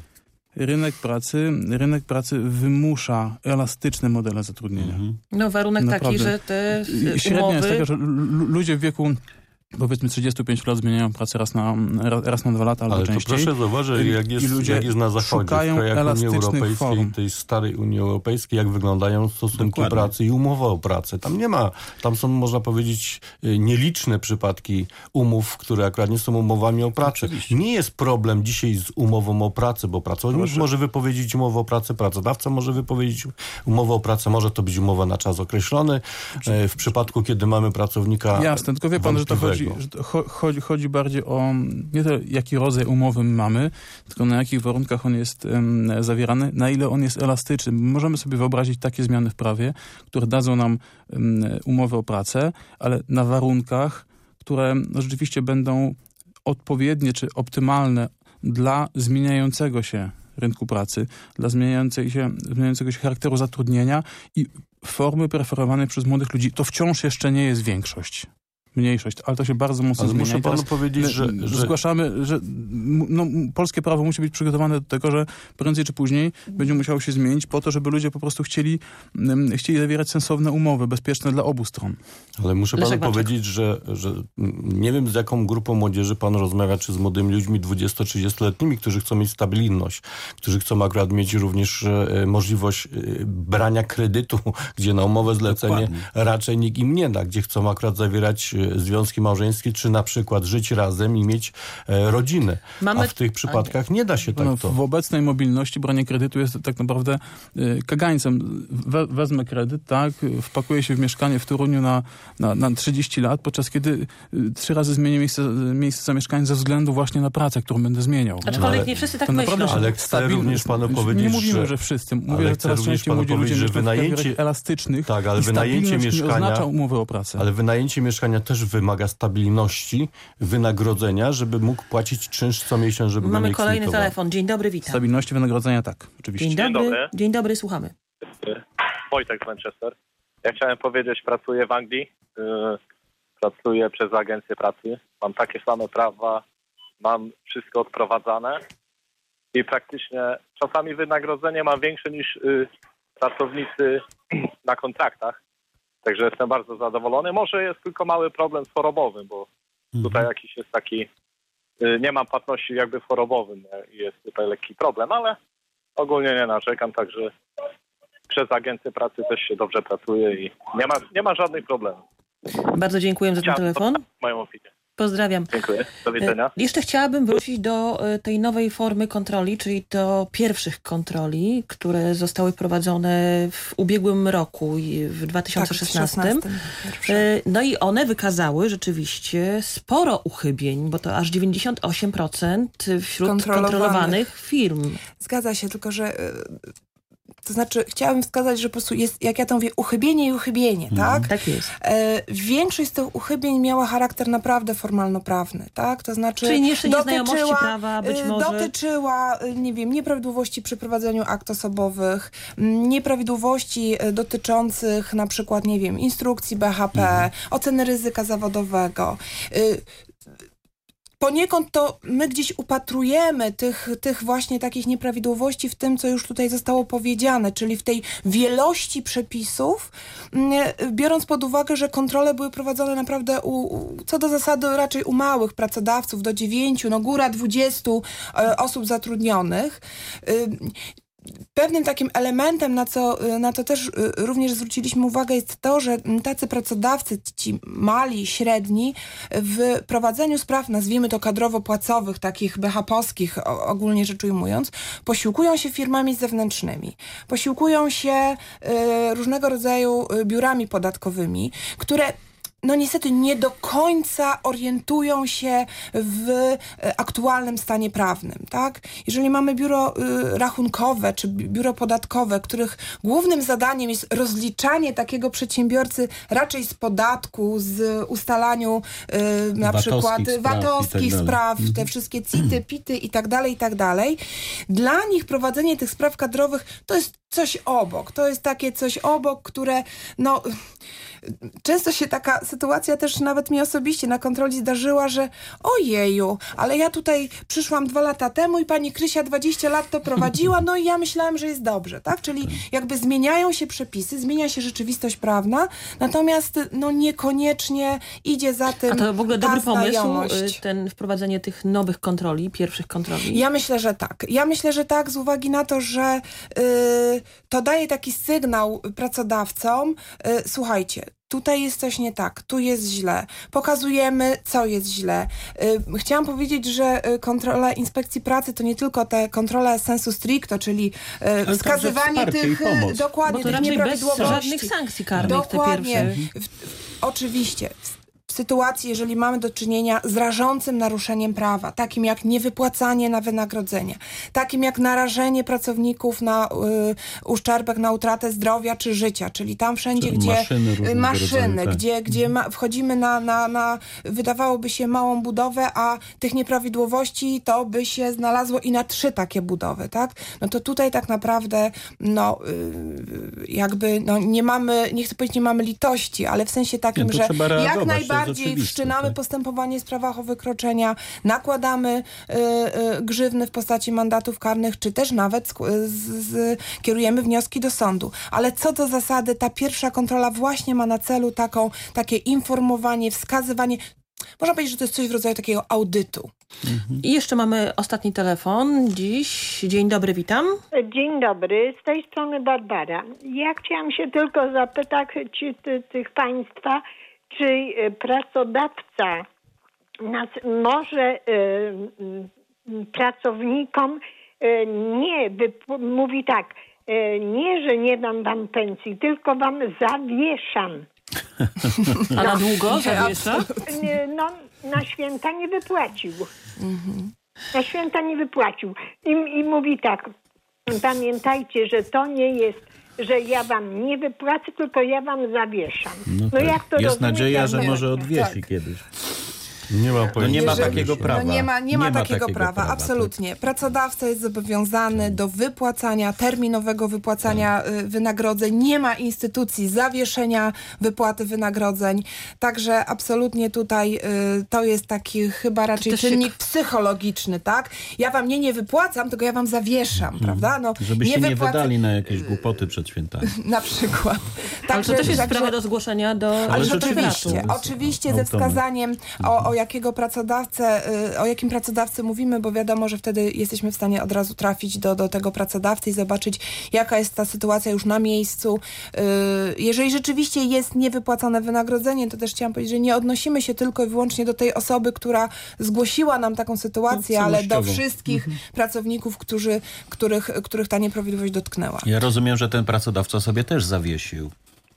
Rynek pracy wymusza elastyczne modele zatrudnienia. Warunek taki, że te średnia umowy... jest taka, że ludzie w wieku powiedzmy 35 lat zmieniają pracę raz na 2 lata albo ale częściej. Ale proszę zauważyć, jak jest na zachodzie, w krajach Unii Europejskiej, tej starej Unii Europejskiej, jak wyglądają stosunki pracy i umowa o pracę. Tam są, można powiedzieć, nieliczne przypadki umów, które akurat nie są umowami o pracę. Oczywiście. Nie jest problem dzisiaj z umową o pracę, bo pracownik może wypowiedzieć umowę o pracę, pracodawca może wypowiedzieć umowę o pracę, może to być umowa na czas określony. W przypadku, kiedy mamy pracownika... Jasne, tylko wie pan, że to chodzi bardziej o nie to, jaki rodzaj umowy mamy, tylko na jakich warunkach on jest zawierany, na ile on jest elastyczny. Możemy sobie wyobrazić takie zmiany w prawie, które dadzą nam umowę o pracę, ale na warunkach, które rzeczywiście będą odpowiednie czy optymalne dla zmieniającego się rynku pracy, dla zmieniającego się charakteru zatrudnienia i formy preferowane przez młodych ludzi. To wciąż jeszcze nie jest większość. Mniejszość, ale to się bardzo mocno zmienia. Muszę panu powiedzieć, że zgłaszamy, że polskie prawo musi być przygotowane do tego, że prędzej czy później będzie musiało się zmienić po to, żeby ludzie po prostu chcieli zawierać sensowne umowy, bezpieczne dla obu stron. Ale muszę panu powiedzieć, że nie wiem, z jaką grupą młodzieży pan rozmawia, czy z młodymi ludźmi 20-30-letnimi, którzy chcą mieć stabilność, którzy chcą akurat mieć również możliwość brania kredytu, gdzie na umowę zlecenie raczej nikt im nie da, gdzie chcą akurat zawierać związki małżeńskie, czy na przykład żyć razem i mieć rodzinę. A w tych przypadkach nie da się tak to. W obecnej mobilności branie kredytu jest tak naprawdę kagańcem. Wezmę kredyt, tak, wpakuję się w mieszkanie w Toruniu na 30 lat, podczas kiedy 3 razy zmienię miejsce zamieszkania ze względu właśnie na pracę, którą będę zmieniał. Aczkolwiek nie wszyscy tak myślą. Ale chcę również panu powiedzieć, nie mówimy, że wszyscy. Mówię, że coraz częściej młodzi ludzie mieszkają w elastycznych. Tak, ale wynajęcie mieszkania nie oznacza umowy o pracę. Ale wynajęcie mieszkania też wymaga stabilności, wynagrodzenia, żeby mógł płacić czynsz co miesiąc, żeby Mamy kolejny telefon. Dzień dobry, witam. Stabilności wynagrodzenia, tak, oczywiście. Dzień dobry, słuchamy. Wojtek z Manchester. Ja chciałem powiedzieć, pracuję w Anglii, pracuję przez agencję pracy, mam takie same prawa, mam wszystko odprowadzane i praktycznie czasami wynagrodzenie mam większe niż pracownicy na kontraktach. Także jestem bardzo zadowolony. Może jest tylko mały problem z chorobowym, bo tutaj jakiś jest taki, nie mam płatności jakby w chorobowym, jest tutaj lekki problem, ale ogólnie nie narzekam, także przez agencję pracy też się dobrze pracuje i nie ma żadnych problemów. Bardzo dziękuję za ten telefon. Moją opinię. Pozdrawiam. Dziękuję. Do widzenia. Jeszcze chciałabym wrócić do tej nowej formy kontroli, czyli do pierwszych kontroli, które zostały prowadzone w ubiegłym roku, w 2016. No i one wykazały rzeczywiście sporo uchybień, bo to aż 98% wśród kontrolowanych firm. Zgadza się, tylko że To znaczy, chciałabym wskazać, że po prostu jest, jak ja to mówię, uchybienie i uchybienie, tak? Tak jest. Większość z tych uchybień miała charakter naprawdę formalno-prawny, tak? To znaczy, czyli jeszcze nieznajomości prawa być może. Dotyczyła, nie wiem, nieprawidłowości przy prowadzeniu akt osobowych, nieprawidłowości dotyczących na przykład, nie wiem, instrukcji BHP, oceny ryzyka zawodowego. Poniekąd to my gdzieś upatrujemy tych właśnie takich nieprawidłowości w tym, co już tutaj zostało powiedziane, czyli w tej wielości przepisów, biorąc pod uwagę, że kontrole były prowadzone naprawdę co do zasady raczej u małych pracodawców, do 9, no góra 20 osób zatrudnionych. Pewnym takim elementem, na to też również zwróciliśmy uwagę, jest to, że tacy pracodawcy, ci mali, średni, w prowadzeniu spraw, nazwijmy to kadrowo-płacowych, takich BHP-owskich, ogólnie rzecz ujmując, posiłkują się firmami zewnętrznymi, posiłkują się różnego rodzaju biurami podatkowymi, które no niestety nie do końca orientują się w aktualnym stanie prawnym, tak? Jeżeli mamy biuro rachunkowe czy biuro podatkowe, których głównym zadaniem jest rozliczanie takiego przedsiębiorcy raczej z podatku, z ustalaniu na przykład VAT-owskich spraw, te wszystkie CIT-y, PIT-y i tak dalej, dla nich prowadzenie tych spraw kadrowych to jest coś obok. To jest takie coś obok, które no... Często się taka sytuacja też nawet mi osobiście na kontroli zdarzyła, że ojeju, ale ja tutaj przyszłam 2 lata temu i pani Krysia 20 lat to prowadziła, no i ja myślałam, że jest dobrze, tak? Czyli jakby zmieniają się przepisy, zmienia się rzeczywistość prawna, natomiast no niekoniecznie idzie za tym. A to w ogóle dobry pomysł, znajomość. Wprowadzenie tych nowych kontroli, pierwszych kontroli? Ja myślę, że tak. Z uwagi na to, że to daje taki sygnał pracodawcom, słuchajcie, tutaj jest coś nie tak, tu jest źle. Pokazujemy, co jest źle. Chciałam powiedzieć, że kontrola inspekcji pracy to nie tylko te kontrole sensu stricto, czyli wskazywanie tych dokładnie tych nieprawidłowości. Bez żadnych sankcji karnych. Dokładnie. Te pierwsze. Oczywiście. W sytuacji, jeżeli mamy do czynienia z rażącym naruszeniem prawa, takim jak niewypłacanie na wynagrodzenia, takim jak narażenie pracowników na uszczerbek, na utratę zdrowia czy życia, czyli tam wszędzie, gdzie maszyny, gdzie wchodzimy na wydawałoby się małą budowę, a tych nieprawidłowości to by się znalazło i na 3 takie budowy, tak? No to tutaj tak naprawdę jakby nie mamy, nie chcę powiedzieć, nie mamy litości, ale w sensie takim, że jak najbardziej wszczynamy postępowanie w sprawach o wykroczenia, nakładamy grzywny w postaci mandatów karnych, czy też nawet kierujemy wnioski do sądu. Ale co do zasady, ta pierwsza kontrola właśnie ma na celu takie informowanie, wskazywanie. Można powiedzieć, że to jest coś w rodzaju takiego audytu. I jeszcze mamy ostatni telefon dziś. Dzień dobry, witam. Dzień dobry, z tej strony Barbara. Ja chciałam się tylko zapytać tych państwa, czy pracodawca może pracownikom mówi tak, nie, że nie dam wam pensji, tylko wam zawieszam. A na długo zawiesza? No, na święta nie wypłacił. Na święta nie wypłacił. I mówi tak, pamiętajcie, że to nie jest, że ja wam nie wypłacę, tylko ja wam zawieszam. No jak to jest nadzieja, że może odwiesi kiedyś. Nie ma takiego prawa. Nie ma takiego prawa, absolutnie. Pracodawca jest zobowiązany do wypłacania, terminowego wypłacania wynagrodzeń. Nie ma instytucji zawieszenia wypłaty wynagrodzeń. Także absolutnie tutaj to jest taki chyba raczej czynnik psychologiczny, tak? Ja wam nie wypłacam, tylko ja wam zawieszam, prawda? No, żebyście nie wydali na jakieś głupoty przed świętami. Na przykład. Ale to też jest sprawa do zgłoszenia do... Ale oczywiście ze wskazaniem o jakim pracodawcy mówimy, bo wiadomo, że wtedy jesteśmy w stanie od razu trafić do tego pracodawcy i zobaczyć, jaka jest ta sytuacja już na miejscu. Jeżeli rzeczywiście jest niewypłacone wynagrodzenie, to też chciałam powiedzieć, że nie odnosimy się tylko i wyłącznie do tej osoby, która zgłosiła nam taką sytuację, ale do wszystkich pracowników, których ta nieprawidłowość dotknęła. Ja rozumiem, że ten pracodawca sobie też zawiesił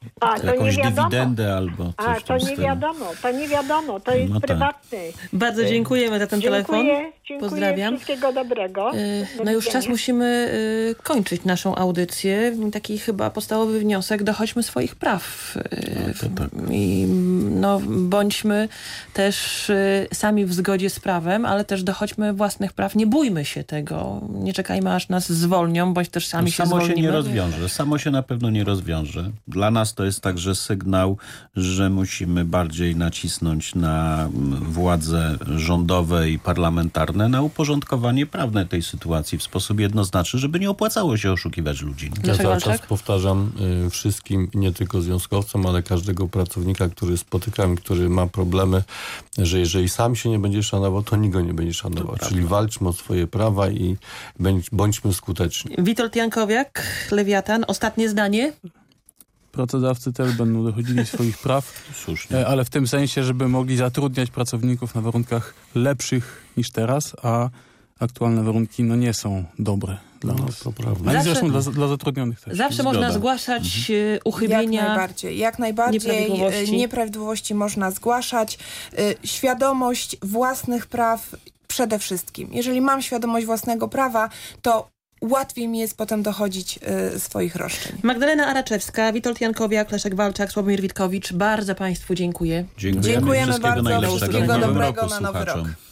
jakąś dywidendę albo coś. A, to nie wiadomo, to jest prywatny. Bardzo dziękujemy za ten telefon. Dziękuję, pozdrawiam. Wszystkiego dobrego. No już czas musimy kończyć naszą audycję. Taki chyba podstawowy wniosek, dochodźmy swoich praw. I bądźmy też sami w zgodzie z prawem, ale też dochodźmy własnych praw. Nie bójmy się tego. Nie czekajmy, aż nas zwolnią, bądź też sami się zwolnimy. Samo się nie rozwiąże. Samo się na pewno nie rozwiąże. Dla nas to jest także sygnał, że musimy bardziej nacisnąć na władze rządowe i parlamentarne na uporządkowanie prawne tej sytuacji w sposób jednoznaczny, żeby nie opłacało się oszukiwać ludzi. Ja cały czas powtarzam wszystkim, nie tylko związkowcom, ale każdego pracownika, który spotykam, który ma problemy, że jeżeli sam się nie będzie szanował, to nikt go nie będzie szanował. Czyli walczmy o swoje prawa i bądźmy skuteczni. Witold Jankowiak, Lewiatan. Ostatnie zdanie. Pracodawcy też będą dochodzili swoich praw, ale w tym sensie, żeby mogli zatrudniać pracowników na warunkach lepszych niż teraz, a aktualne warunki nie są dobre dla nas. To prawda. Ale zresztą dla zatrudnionych też. Zawsze można zgłaszać uchybienia. Jak najbardziej nieprawidłowości można zgłaszać. Świadomość własnych praw przede wszystkim. Jeżeli mam świadomość własnego prawa, to łatwiej mi jest potem dochodzić swoich roszczeń. Magdalena Araczewska, Witold Jankowiak, Leszek Walczak, Sławomir Witkowicz. Bardzo Państwu dziękuję. Dziękujemy bardzo. Wszystkiego dobrego na nowy rok.